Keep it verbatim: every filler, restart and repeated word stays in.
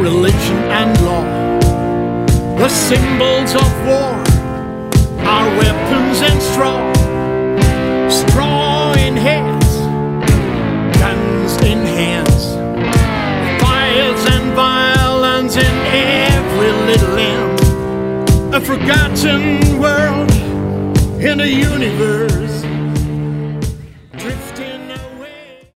religion and law. The symbols of war are weapons and straw. Straw in hands, guns in hands, fires and violence in every little land. A forgotten world in a universe